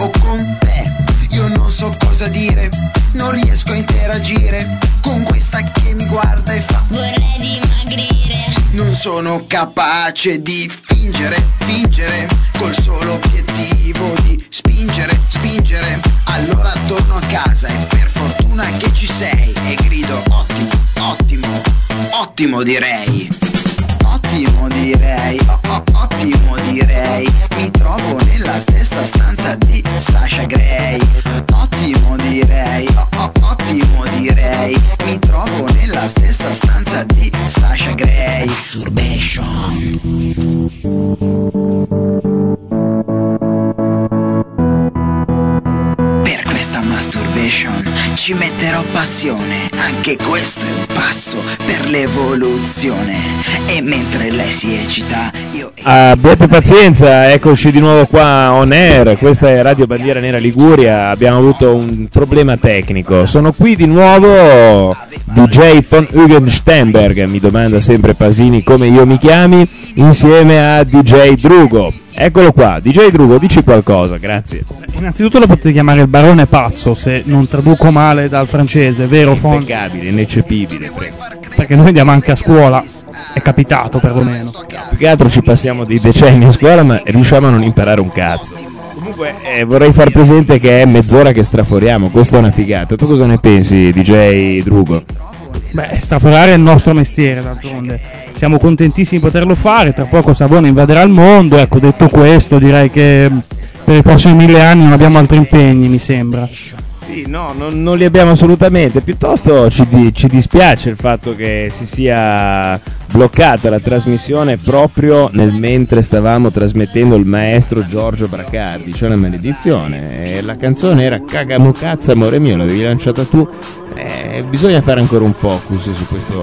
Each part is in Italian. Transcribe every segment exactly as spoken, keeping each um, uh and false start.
vivo con te. Io non so cosa dire, non riesco a interagire con questa che mi guarda e fa vorrei dimagrire. Non sono capace di fingere, fingere, col solo obiettivo di spingere, spingere. Allora torno a casa e per fortuna che ci sei e grido ottimo, ottimo, ottimo direi. Ottimo direi, oh, oh, ottimo direi. Mi trovo nella stessa stanza di Sasha Grey. Ottimo direi, oh, oh, ottimo direi. Mi trovo nella stessa stanza di Sasha Grey. Masturbation. Per questa masturbation ci metterò passione. Anche questo è un passo per l'evoluzione. E mentre lei si eccita io... Abbiate pazienza, eccoci di nuovo qua on air. Questa è Radio Bandiera Nera Liguria. Abbiamo avuto un problema tecnico. Sono qui di nuovo D J von Eugen Stenberg, mi domanda sempre Pasini come io mi chiami, insieme a D J Drugo. Eccolo qua, D J Drugo, dici qualcosa, grazie. Innanzitutto lo potete chiamare il barone pazzo, se non traduco male dal francese, vero Fon? Impeccabile, ineccepibile, prego. Perché noi andiamo anche a scuola, è capitato perlomeno. Più che altro ci passiamo dei decenni a scuola, ma riusciamo a non imparare un cazzo. Comunque eh, vorrei far presente che è mezz'ora che straforiamo, questa è una figata. Tu cosa ne pensi, D J Drugo? Beh, straforare è il nostro mestiere, d'altronde. Siamo contentissimi di poterlo fare, tra poco Savona invaderà il mondo. Ecco, detto questo, direi che per i prossimi mille anni non abbiamo altri impegni, mi sembra. Sì, no, non, non li abbiamo assolutamente. Piuttosto ci, di, ci dispiace il fatto che si sia bloccata la trasmissione proprio nel mentre stavamo trasmettendo il maestro Giorgio Bracardi. C'è una maledizione. E la canzone era Cagamo cazzo, amore mio, l'avevi lanciata tu. Eh, bisogna fare ancora un focus su questo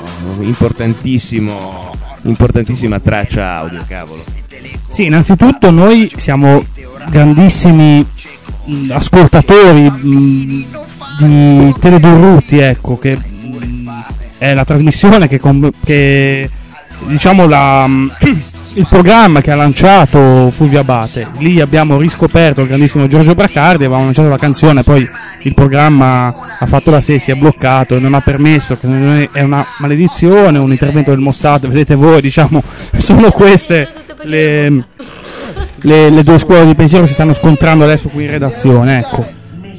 importantissimo importantissima traccia audio, cavolo. Sì, innanzitutto noi siamo grandissimi mh, ascoltatori mh, di Teledurruti, ecco, che mh, è la trasmissione che, com- che diciamo la mh, il programma che ha lanciato Fulvio Abate. Lì abbiamo riscoperto il grandissimo Giorgio Bracardi, avevamo lanciato la canzone, poi il programma ha fatto la sé, si è bloccato e non ha permesso, che è una maledizione, un intervento del Mossad, vedete voi, diciamo, sono queste le, le, le due scuole di pensiero che si stanno scontrando adesso qui in redazione, ecco.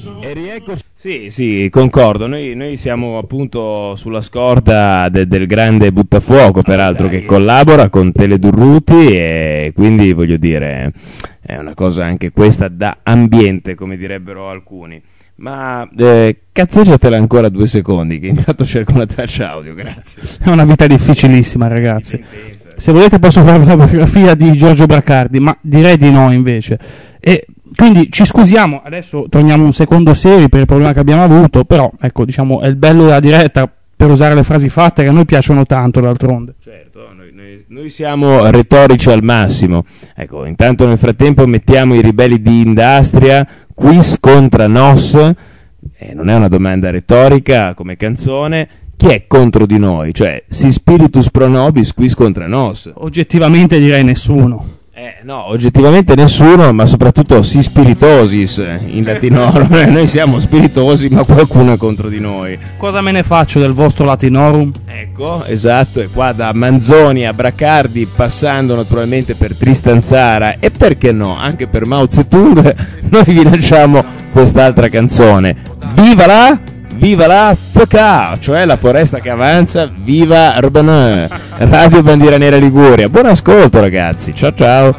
Sì, sì, concordo. Noi, noi siamo appunto sulla scorta de, del grande Buttafuoco, peraltro, che collabora con Teledurruti, e quindi voglio dire è una cosa anche questa da ambiente, come direbbero alcuni. Ma eh, cazzeggiatela ancora due secondi, che intanto cerco una traccia audio, grazie. È una vita difficilissima, ragazzi. Se volete posso fare una biografia di Giorgio Bracardi, ma direi di no invece. E quindi ci scusiamo, adesso torniamo un secondo serio per il problema che abbiamo avuto, però ecco, diciamo, è il bello della diretta, per usare le frasi fatte, che a noi piacciono tanto, d'altronde. Certo, noi, noi, noi siamo retorici al massimo. Ecco, intanto nel frattempo mettiamo i ribelli di Industria, Quis contra Nos, eh, non è una domanda retorica come canzone. Chi è contro di noi? Cioè, si spiritus pro nobis, quis contra nos? Oggettivamente direi nessuno. Eh, no, oggettivamente nessuno, ma soprattutto si spiritosis in latinorum. Noi siamo spiritosi, ma qualcuno è contro di noi. Cosa me ne faccio del vostro latinorum? Ecco, esatto, e qua da Manzoni a Bracardi, passando naturalmente per Tristan Tzara e perché no, anche per Mao Zedong, noi vi lanciamo quest'altra canzone. Viva la... Viva la F K, cioè la foresta che avanza, viva Urban Radio Bandiera Nera Liguria. Buon ascolto, ragazzi, ciao ciao.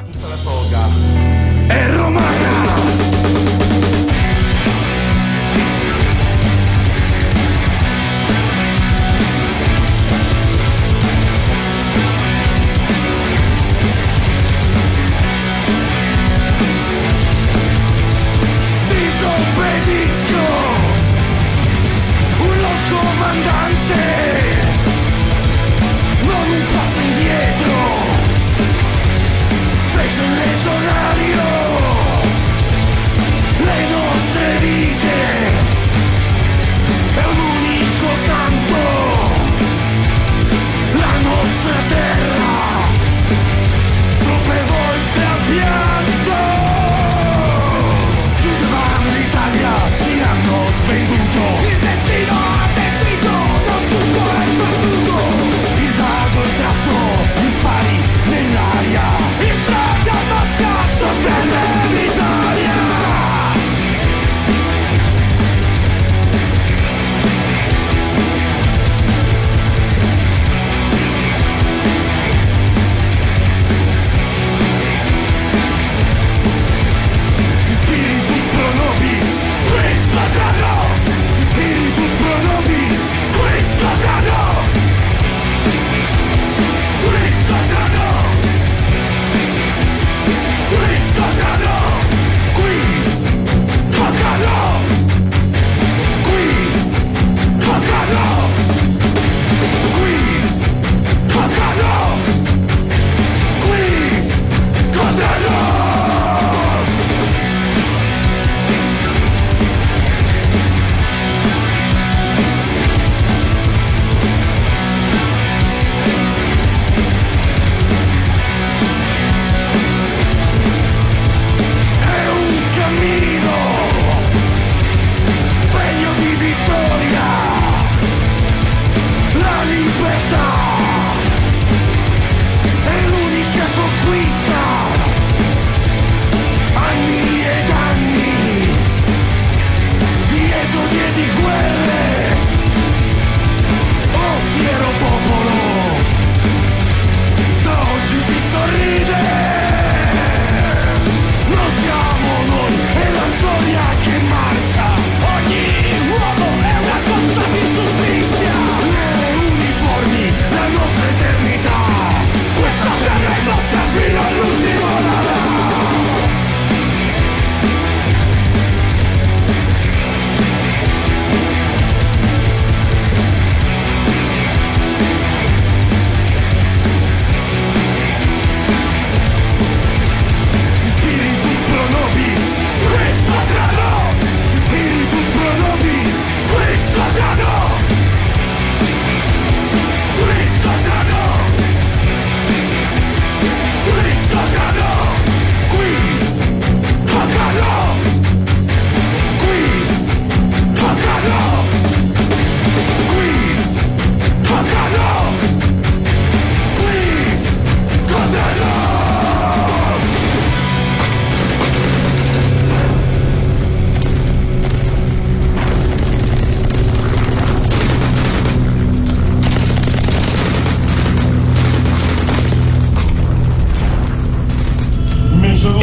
Non un passo indietro.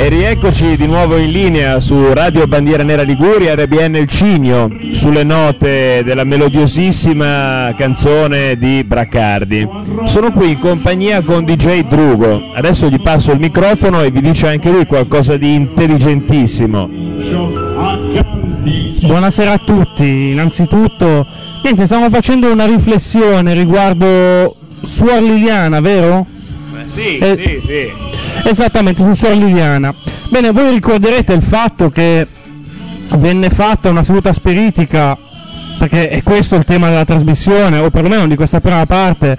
E rieccoci di nuovo in linea su Radio Bandiera Nera Liguria, R B N Il Cigno, sulle note della melodiosissima canzone di Braccardi. Sono qui in compagnia con D J Drugo. Adesso gli passo il microfono e vi dice anche lui qualcosa di intelligentissimo. Buonasera a tutti. Innanzitutto, niente, stiamo facendo una riflessione riguardo Suor Liliana, vero? Eh, sì, eh, sì, sì. Esattamente, su Suor Liliana. Bene, voi ricorderete il fatto che venne fatta una seduta spiritica, perché è questo il tema della trasmissione, o perlomeno di questa prima parte,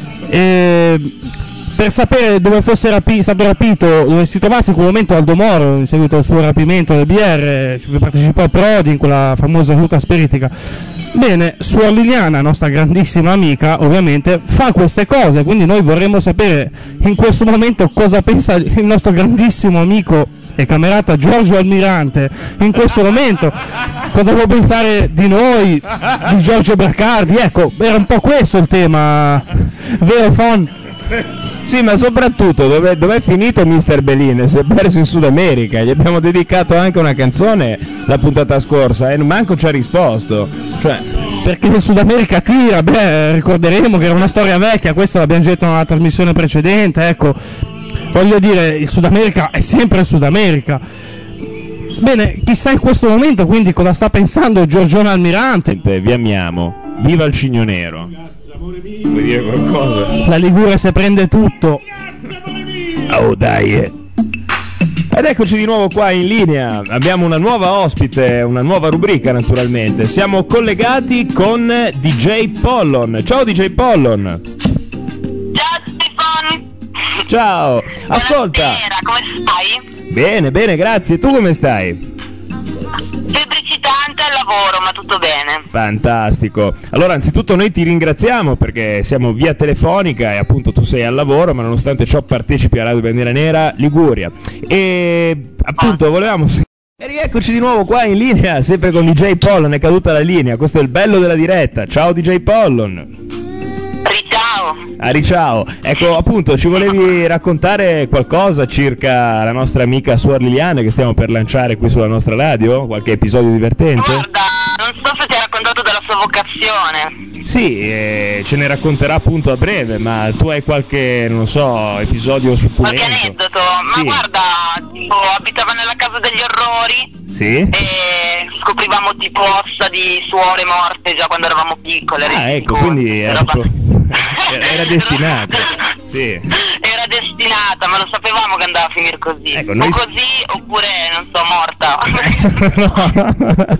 e per sapere dove fosse rapi- stato rapito, dove si trovasse in quel momento Aldo Moro in seguito al suo rapimento del B R, partecipò Prodi in quella famosa seduta spiritica. Bene, Suor Liliana, nostra grandissima amica, ovviamente fa queste cose, quindi noi vorremmo sapere in questo momento cosa pensa il nostro grandissimo amico e camerata Giorgio Almirante in questo momento, cosa può pensare di noi, di Giorgio Braccardi. Ecco, era un po' questo il tema, vero Fon? Sì, ma soprattutto dove è finito mister Beline? Si è perso in Sud America, gli abbiamo dedicato anche una canzone la puntata scorsa e manco ci ha risposto, cioè... Perché il Sud America tira, beh, ricorderemo che era una storia vecchia, questa l'abbiamo già detto nella trasmissione precedente, ecco, voglio dire, il Sud America è sempre il Sud America. Bene, chissà in questo momento quindi cosa sta pensando Giorgione Almirante. Vi amiamo, viva il Cigno Nero. Vuoi dire qualcosa? La Liguria se prende tutto. Oh dai. Ed eccoci di nuovo qua in linea. Abbiamo una nuova ospite, una nuova rubrica naturalmente. Siamo collegati con D J Pollon. Ciao D J Pollon. Ciao Stefano. Ciao. Ascolta. Buonasera, come stai? Bene, bene, grazie. Tu come stai? Febbricitante al lavoro, ma tutto bene. Fantastico. Allora, anzitutto noi ti ringraziamo perché siamo via telefonica e appunto tu sei al lavoro, ma nonostante ciò partecipi a Radio Bandiera Nera Liguria. E appunto volevamo... E rieccoci di nuovo qua in linea, sempre con D J Pollon, è caduta la linea, questo è il bello della diretta. Ciao D J Pollon. Ciao. Ari, ciao. Ecco, appunto, ci volevi raccontare qualcosa circa la nostra amica Suor Liliana che stiamo per lanciare qui sulla nostra radio? Qualche episodio divertente? Guarda, non so se ti ha raccontato della sua vocazione. Sì, eh, ce ne racconterà appunto a breve, ma tu hai qualche, non so, episodio succulento? Qualche aneddoto? Ma sì. Guarda, tipo, abitava nella casa degli orrori. Sì? E scoprivamo tipo ossa di suore morte già quando eravamo piccole. Ah, ecco, quindi era, roba... era, era destinata. Sì. Era destinata, ma lo sapevamo che andava a finire così. Ecco, noi... O così, oppure, non so, morta.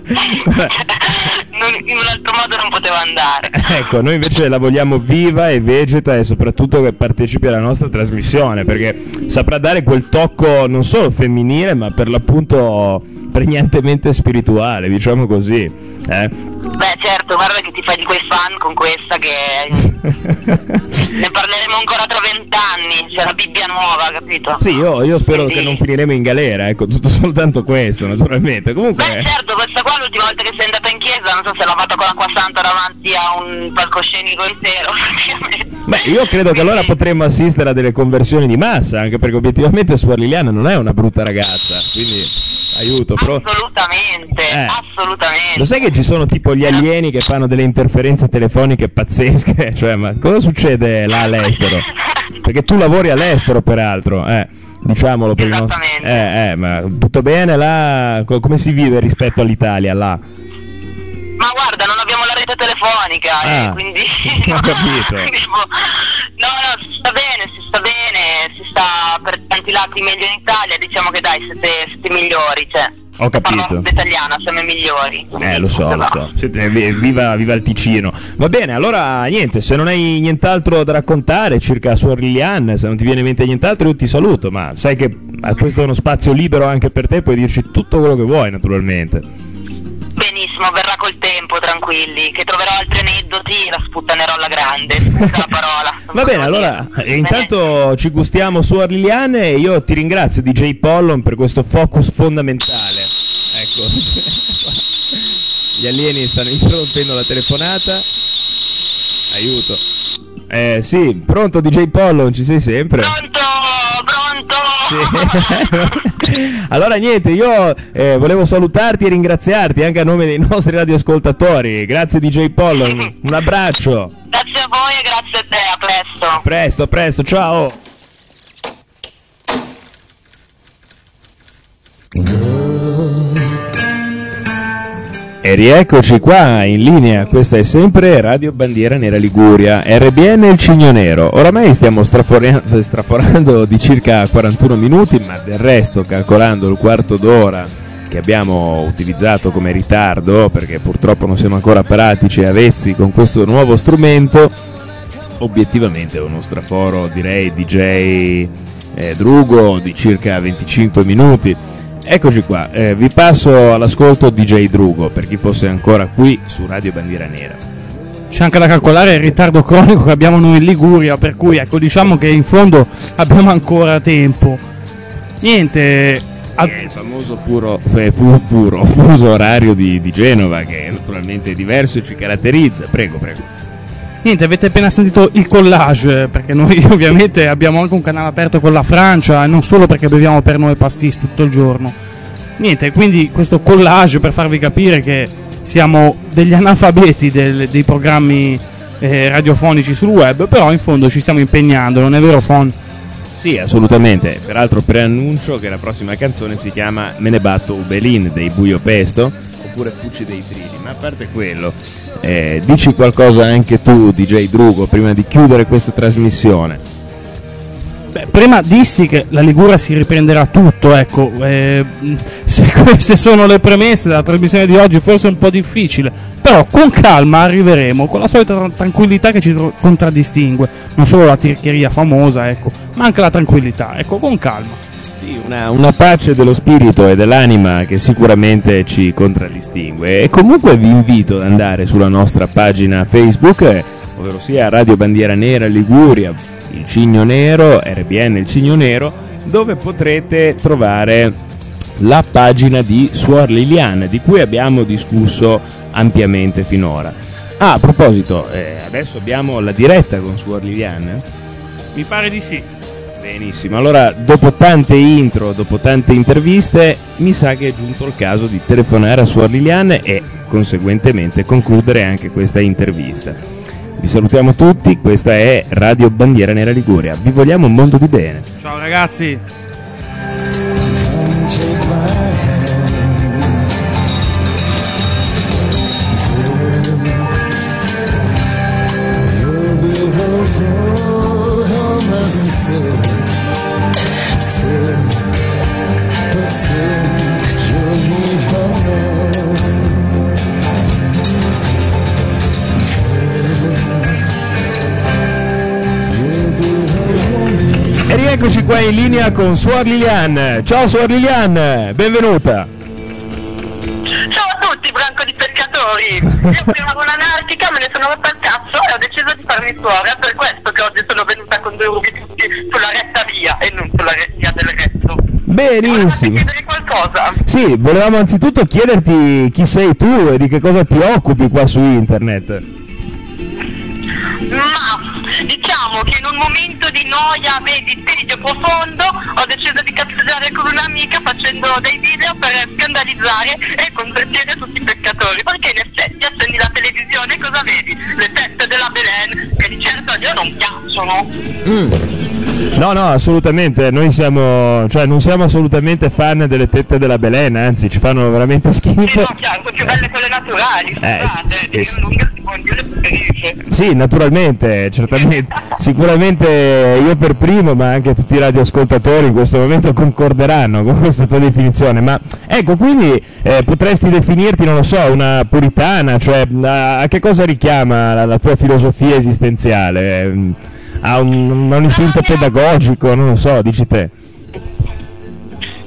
non, in un altro modo non poteva andare. Ecco, noi invece la vogliamo viva e vegeta e soprattutto che partecipi alla nostra trasmissione, perché saprà dare quel tocco non solo femminile, ma per l'appunto pregnantemente spirituale, diciamo così. Eh? Beh, certo, guarda che ti fai di quei fan con questa che ne parleremo ancora tra vent'anni, c'è la Bibbia nuova, capito? Sì, io, io spero Quindi... che non finiremo in galera, ecco, tutto soltanto questo, naturalmente. Comunque... Beh, certo, questa qua l'ultima volta che sei andata in chiesa, non so se l'ha fatta con l'acqua santa davanti a un palcoscenico intero, praticamente. Beh, io credo che allora potremmo assistere a delle conversioni di massa, anche perché obiettivamente Suor Liliana non è una brutta ragazza, quindi aiuto. Pro... Assolutamente, eh. assolutamente. Lo sai che ci sono tipo gli alieni che fanno delle interferenze telefoniche pazzesche? Cioè, ma cosa succede là all'estero? Perché tu lavori all'estero, peraltro, eh, diciamolo per il nostro... Eh, eh, ma tutto bene là? Co- come si vive rispetto all'Italia là? Ma guarda, non abbiamo la rete telefonica, ah, eh, quindi... ho capito. No, no, si sta bene, si sta bene, si sta per tanti lati meglio in Italia, diciamo che dai, siete, siete migliori, cioè... Ho capito. Parlo italiana, siamo i migliori. Eh, lo so, lo so. Siete, viva, viva il Ticino. Va bene, allora niente, se non hai nient'altro da raccontare circa Suor Liliana, se non ti viene in mente nient'altro, io ti saluto, ma sai che questo è uno spazio libero anche per te, puoi dirci tutto quello che vuoi, naturalmente. Benissimo, verrà col tempo, tranquilli, che troverò altri aneddoti, la sputtanerò alla grande, scusa la parola. Va bene, allora, dire. intanto ci gustiamo Suor Liliana e io ti ringrazio D J Pollon per questo focus fondamentale. Ecco, gli alieni stanno interrompendo la telefonata, aiuto. Eh sì, pronto D J Pollon, ci sei sempre? Pronto, pronto. Allora niente, io eh, volevo salutarti e ringraziarti anche a nome dei nostri radioascoltatori. Grazie D J Pollo, un abbraccio. Grazie a voi e grazie a te, a presto. Presto, presto, ciao. E rieccoci qua in linea, questa è sempre Radio Bandiera Nera Liguria, R B N Il Cigno Nero. Oramai stiamo straforando, straforando di circa quarantuno minuti, ma del resto, calcolando il quarto d'ora che abbiamo utilizzato come ritardo, perché purtroppo non siamo ancora pratici e avvezzi con questo nuovo strumento, obiettivamente è uno straforo, direi, D J eh, Drugo di circa venticinque minuti. Eccoci qua, eh, vi passo all'ascolto D J Drugo, per chi fosse ancora qui su Radio Bandiera Nera. C'è anche da calcolare il ritardo cronico che abbiamo noi in Liguria, per cui ecco, diciamo che in fondo abbiamo ancora tempo. Niente, a... il famoso furo, eh, fu, furo, fuso orario di, di Genova, che naturalmente è diverso e ci caratterizza. Prego, prego. Niente, avete appena sentito il collage, perché noi ovviamente abbiamo anche un canale aperto con la Francia, e non solo perché beviamo per noi pastis tutto il giorno. Niente, quindi questo collage per farvi capire che siamo degli analfabeti del, dei programmi eh, radiofonici sul web, però in fondo ci stiamo impegnando, non è vero Fon? Sì, assolutamente. Peraltro preannuncio che la prossima canzone si chiama Me ne batto Ubelin dei Buio Pesto, oppure Fucci dei Trilli, ma a parte quello, eh, dici qualcosa anche tu, D J Drugo, prima di chiudere questa trasmissione. Beh, prima dissi che la Liguria si riprenderà tutto, ecco, eh, se queste sono le premesse della trasmissione di oggi forse è un po' difficile, però con calma arriveremo, con la solita tra- tranquillità che ci tro- contraddistingue, non solo la tirchieria famosa, ecco, ma anche la tranquillità, ecco, con calma. Sì, una, una pace dello spirito e dell'anima che sicuramente ci contraddistingue. E comunque vi invito ad andare sulla nostra pagina Facebook, eh, ovvero sia Radio Bandiera Nera Liguria, Il Cigno Nero, R B N Il Cigno Nero, dove potrete trovare la pagina di Suor Liliana, di cui abbiamo discusso ampiamente finora. Ah, a proposito, eh, adesso abbiamo la diretta con Suor Liliana? Mi pare di sì. Benissimo, allora dopo tante intro, dopo tante interviste, mi sa che è giunto il caso di telefonare a Suor Liliana e conseguentemente concludere anche questa intervista. Vi salutiamo tutti, questa è Radio Bandiera Nera Liguria, vi vogliamo un mondo di bene. Ciao ragazzi. E rieccoci qua in linea con Suor Lilian. Ciao Suor Lilian, benvenuta. Ciao a tutti, branco di pescatori. Io prima ero un'anarchica, me ne sono rotta il cazzo e ho deciso di farmi suora, per questo che oggi sono venuta con due rubi tutti sulla retta via e non sulla via del resto. Benissimo. Volevate chiedere qualcosa? Sì, volevamo anzitutto chiederti chi sei tu e di che cosa ti occupi qua su internet. Ma diciamo che in un momento di noia, vedi, tedio profondo, ho deciso di cazzeggiare con un'amica facendo dei video per scandalizzare e convertire tutti i pescatori, perché in effetti accendi la televisione e cosa vedi? Le teste della Belen, che di certo a Dio non piacciono. Mm. No, no, assolutamente, noi siamo, cioè non siamo assolutamente fan delle tette della Belen, anzi ci fanno veramente schifo. Sì, no, chiaro, sono più belle quelle naturali, Eh, scusate, sì, eh, sì. non io le preferisce. Sì, naturalmente, certamente, sicuramente io per primo, ma anche tutti i radioascoltatori in questo momento concorderanno con questa tua definizione, ma ecco, quindi eh, potresti definirti, non lo so, una puritana, cioè a, a che cosa richiama la, la tua filosofia esistenziale? A un, un istinto pedagogico, non lo so, dici te. Ma la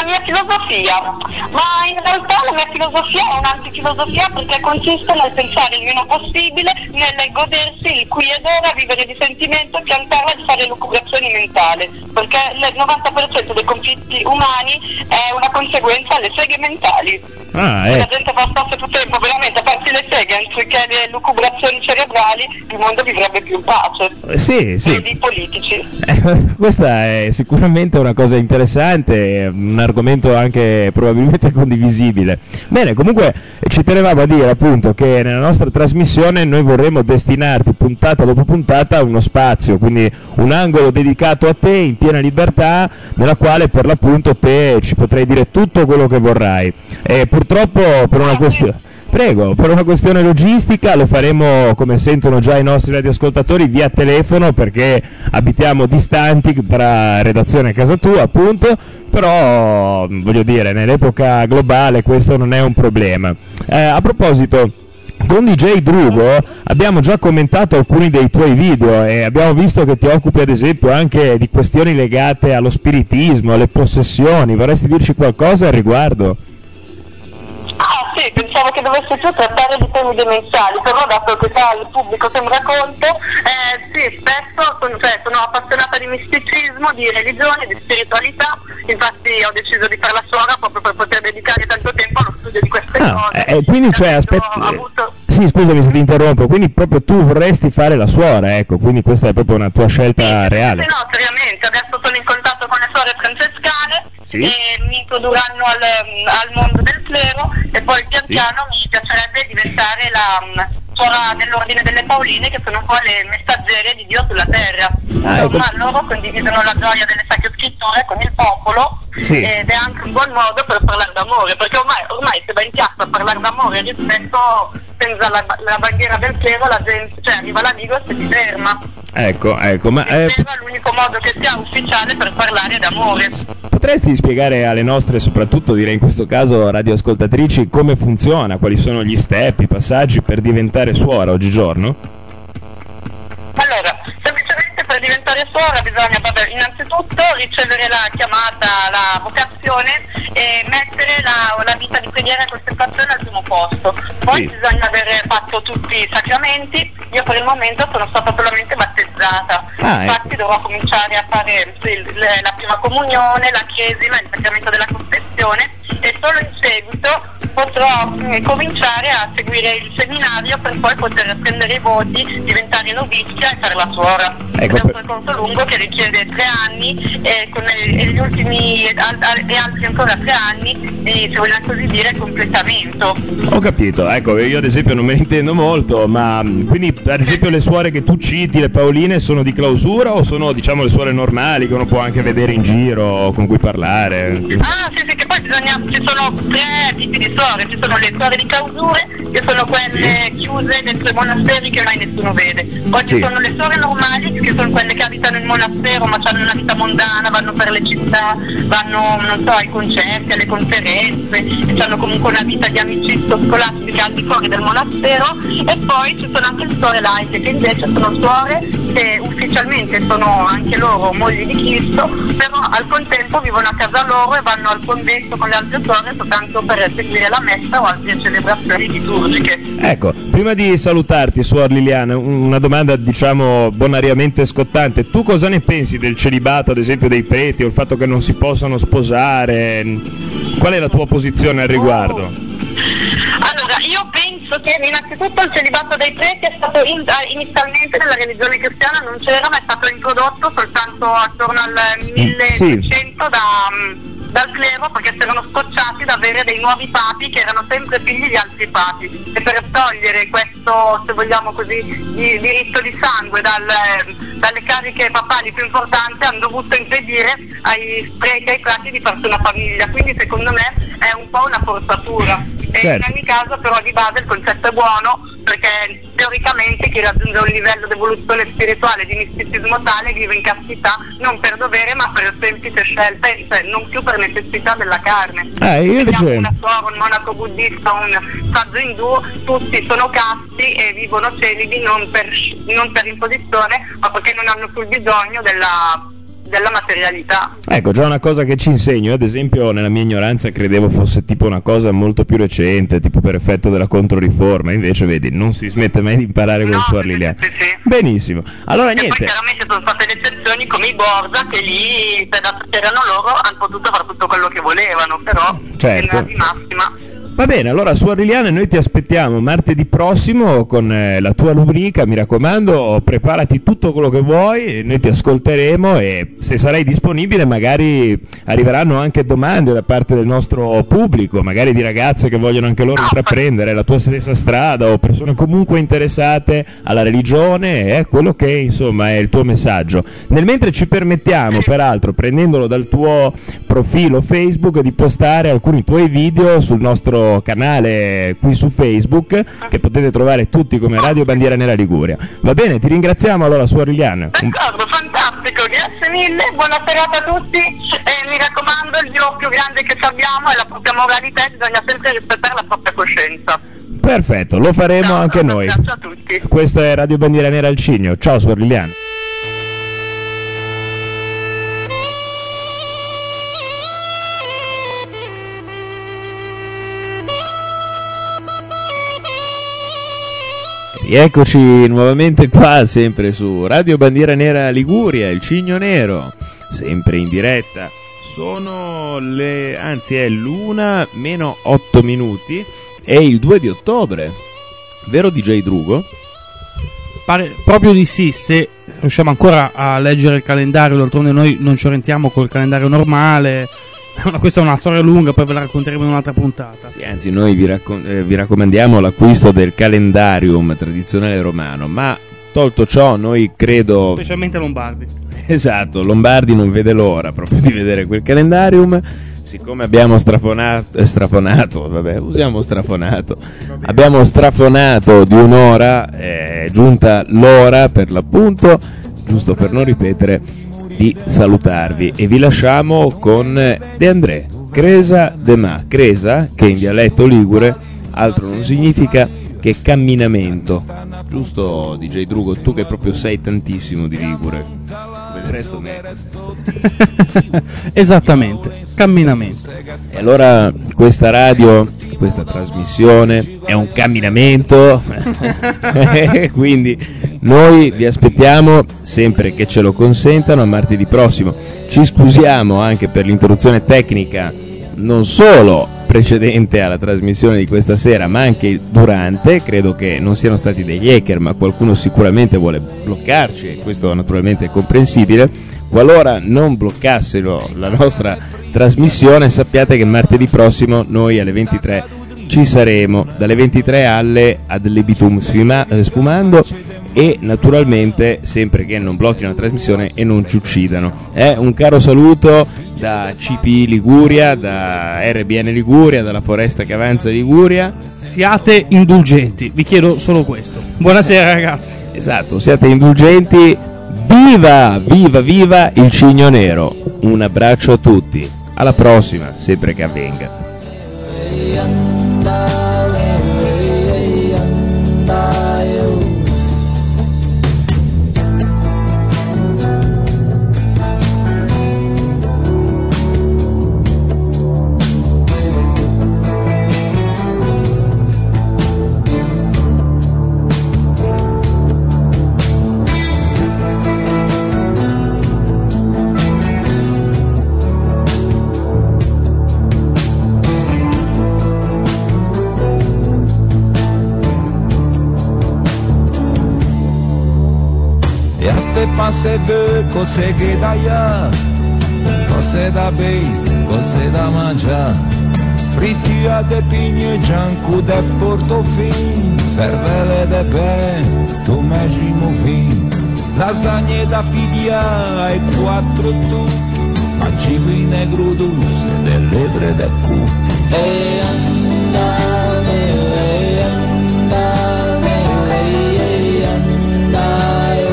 mia filosofia, ma in realtà la mia filosofia è un'antifilosofia perché consiste nel pensare il meno possibile, nel godersi il qui ed ora, vivere di sentimento, piantare e fare lucubrazioni mentali, perché il novanta per cento dei conflitti umani è una conseguenza alle seghe mentali. Ah, Se eh. la gente passasse più tempo veramente a farsi le seghe anziché le lucubrazioni cerebrali, il mondo vivrebbe più in pace. Eh, sì, sì. E di politici. Eh, questa è sicuramente una cosa interessante, un argomento anche probabilmente condivisibile. Bene, comunque ci tenevamo a dire appunto che nella nostra trasmissione noi vorremmo destinarti puntata dopo puntata uno spazio, quindi un angolo dedicato a te in piena libertà, nella quale per l'appunto te ci potrai dire tutto quello che vorrai. E purtroppo per una questione... Prego, per una questione logistica lo faremo, come sentono già i nostri radioascoltatori, via telefono, perché abitiamo distanti tra redazione e casa tua, appunto, però voglio dire, nell'epoca globale questo non è un problema. Eh, a proposito, con D J Drugo abbiamo già commentato alcuni dei tuoi video e abbiamo visto che ti occupi ad esempio anche di questioni legate allo spiritismo, alle possessioni. Vorresti dirci qualcosa al riguardo? Ah sì, pensavo che dovessi più trattare di temi demenziali, però dato che sai, il pubblico sembra conto, eh, sì, spesso sono, cioè, sono appassionata di misticismo, di religione, di spiritualità, infatti ho deciso di fare la suora proprio per poter dedicare tanto tempo allo studio di queste ah, cose. Eh, quindi cioè, aspetta, avuto... sì, scusami se ti interrompo, quindi proprio tu vorresti fare la suora, ecco, quindi questa è proprio una tua scelta sì, reale. Sì, no, seriamente, adesso sono in contatto con le suore francescane. Sì. E mi introdurranno al, al mondo del clero e poi pian Sì. piano mi piacerebbe diventare la um, suora dell'ordine delle Pauline, che sono un po' le messaggere di Dio sulla terra. Ah, Insomma, ecco. loro condividono la gioia delle sacre scritture con il popolo. Sì. Ed è anche un buon modo per parlare d'amore, perché ormai, ormai se va in piazza a parlare d'amore rispetto senza la, la bandiera del clero, la gente, cioè arriva l'amico e si ferma. Ecco, ecco, ma Il eh, clero è l'unico modo che sia ufficiale per parlare d'amore. potresti spiegare alle nostre, soprattutto direi in questo caso radioascoltatrici, come funziona, quali sono gli step, i passaggi per diventare suora oggigiorno? Allora, semplicemente per diventare suora bisogna, vabbè, innanzitutto ricevere la chiamata, la vocazione e mettere la, la vita di preghiera e contemplazione al primo posto. Poi Sì. bisogna aver fatto tutti i sacramenti. Io per il momento sono stata solamente battezzata, Ah, infatti ecco. dovrò cominciare a fare sì, le- la prima comunione, la cresima, il sacramento della confessione e solo in seguito potrò eh, cominciare a seguire il seminario per poi poter prendere i voti, diventare novizia e fare la suora. Ecco, È un per- percorso lungo che richiede tre anni e con eh, e gli ultimi al- al- e altri ancora tre anni di, se vogliamo così dire, completamento. Ho capito, ecco, io ad esempio non me ne intendo molto, ma mh, quindi ad esempio le suore che tu citi, le Pauline, sono di clausura o sono diciamo le suore normali che uno può anche vedere in giro, con cui parlare? Ah sì sì, che poi bisogna, ci sono tre tipi di suore, ci sono le suore di clausure, che sono quelle chiuse dentro i monasteri che mai nessuno vede, poi Sì. ci sono le suore normali che sono quelle che abitano in monastero ma hanno una vita mondana, vanno per le città, vanno non so ai concerti, alle conferenze e hanno comunque una vita di amicizia scolastica al di fuori del monastero. E poi ci sono anche le suore laiche che invece sono suore che ufficialmente sono anche loro mogli di Cristo, però al contempo vivono a casa loro e vanno al convento con le altre suore soltanto per seguire la messa o altre celebrazioni liturgiche. Ecco, prima di salutarti, suor Liliana, un- una domanda diciamo bonariamente scottante. Tu cosa ne pensi del celibato, ad esempio, dei preti o il fatto che non si possano sposare? Qual è la tua posizione al riguardo? Allora, io penso che innanzitutto il celibato dei preti è stato in- inizialmente nella religione cristiana non c'era, ma è stato introdotto soltanto attorno al milleseicento da, mh, dal clero, perché si erano scocciati da avere dei nuovi papi che erano sempre figli di altri papi, e per togliere questo, se vogliamo così, di, diritto di sangue dal, dalle cariche papali più importanti hanno dovuto impedire ai preti e ai frati di farsi una famiglia. Quindi secondo me è un po' una forzatura. E Certo. in ogni caso però di base il concetto è buono, perché teoricamente chi raggiunge un livello di evoluzione spirituale, di misticismo tale, vive in castità non per dovere ma per semplice scelta, cioè non più per necessità della carne. Eh, io Vediamo invece... una suora, un monaco buddista, un saggio indù, tutti sono casti e vivono celibi non per, non per imposizione, ma perché non hanno più il bisogno della della materialità. Ecco, già una cosa che ci insegno. Io ad esempio nella mia ignoranza credevo fosse tipo una cosa molto più recente, tipo per effetto della Controriforma, invece vedi, non si smette mai di imparare con No, Suor sì, Liliana. sì, sì. Benissimo, allora E poi niente. chiaramente sono state le eccezioni come i Borgia, che lì, per dato che erano loro, hanno potuto fare tutto quello che volevano, però Certo. in linea di massima. Va bene, allora Suor Liliana, noi ti aspettiamo martedì prossimo con eh, la tua rubrica, mi raccomando, preparati tutto quello che vuoi, noi ti ascolteremo e se sarai disponibile magari arriveranno anche domande da parte del nostro pubblico, magari di ragazze che vogliono anche loro intraprendere la tua stessa strada o persone comunque interessate alla religione, è quello che insomma è il tuo messaggio. Nel mentre ci permettiamo, peraltro, prendendolo dal tuo profilo Facebook, di postare alcuni tuoi video sul nostro canale qui su Facebook, che potete trovare tutti come Radio Bandiera Nera Liguria. Va bene, ti ringraziamo allora Suor Liliana. Un- D'accordo, fantastico, grazie mille, buona serata a tutti e mi raccomando, il Dio più grande che abbiamo è la propria moralità e bisogna sempre rispettare la propria coscienza. Perfetto, lo faremo Ciao, anche un noi. abbraccio a tutti. Questo è Radio Bandiera Nera al Cigno. Ciao Suor Liliana. Eccoci nuovamente qua, sempre su Radio Bandiera Nera Liguria, il Cigno Nero, sempre in diretta. Sono le, anzi è l'una meno otto minuti, è il due di ottobre, vero D J Drugo? Pare proprio di sì, se riusciamo ancora a leggere il calendario, d'altronde noi non ci orientiamo col calendario normale. Questa è una storia lunga, poi ve la racconteremo in un'altra puntata. Sì, anzi noi vi, raccom- eh, vi raccomandiamo l'acquisto del calendarium tradizionale romano, ma tolto ciò noi credo... Specialmente Lombardi. Esatto, Lombardi non vede l'ora proprio di vedere quel calendarium, siccome abbiamo strafonato, eh, strafonato, vabbè, usiamo strafonato, abbiamo strafonato di un'ora, è giunta l'ora per l'appunto, giusto per non ripetere, di salutarvi e vi lasciamo con De André, Cresa de Ma, Cresa che in dialetto ligure altro non significa che camminamento, giusto D J Drugo, tu che proprio sei tantissimo di ligure, come il resto me. Esattamente, camminamento. E allora questa radio, questa trasmissione è un camminamento, quindi noi vi aspettiamo sempre che ce lo consentano a martedì prossimo. Ci scusiamo anche per l'interruzione tecnica, non solo precedente alla trasmissione di questa sera, ma anche durante. Credo che non siano stati degli hacker, ma qualcuno sicuramente vuole bloccarci e questo naturalmente è comprensibile. Qualora non bloccassero la nostra trasmissione, sappiate che martedì prossimo noi alle ventitré ci saremo, dalle ventitré alle ad libitum sfumando, e naturalmente sempre che non blocchino la trasmissione e non ci uccidano. Eh, un caro saluto da C P I Liguria, da R B N Liguria, dalla Foresta che Avanza Liguria. Siate indulgenti, vi chiedo solo questo. Buonasera ragazzi. Esatto, siate indulgenti. Viva, viva, viva il Cigno Nero. Un abbraccio a tutti. Alla prossima, sempre che avvenga. Passe de cose che da ya, cose da bei, cose da mangiare, fritti a de pigne, giancu de portofin, cervele de pe, tu megimo fin, lasagne da fidia e quattro tu, pancivine grudus e de lebre de cu. E andare, e andare, e andare.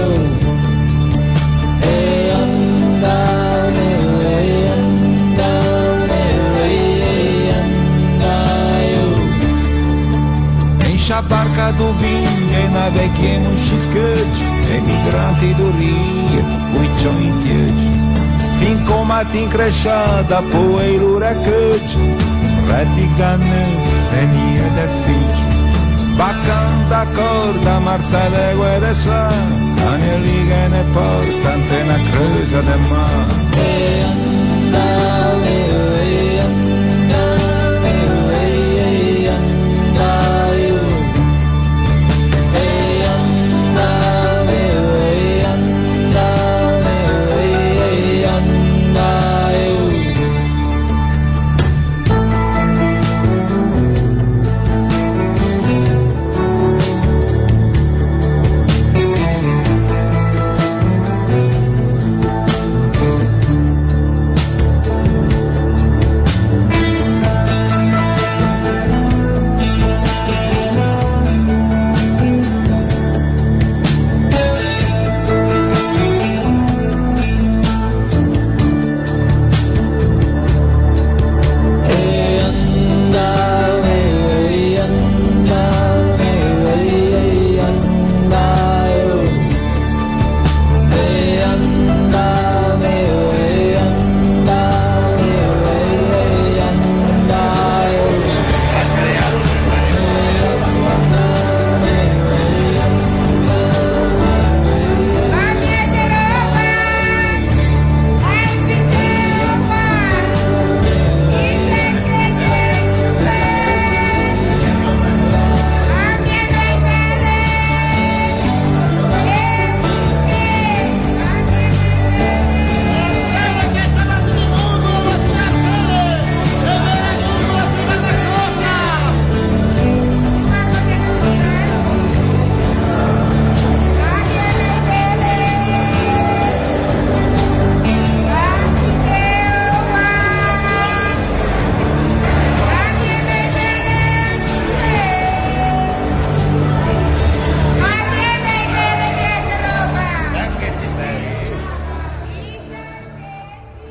A barca do vinho e naveguemos xiscante, emigranti do Rio, o chão em fin come ti cresciata poi l'ora che re di canne venie del figlio baccan d'accorda Marcelle guede sa anelli che ne porta ante una cresa del mare e andave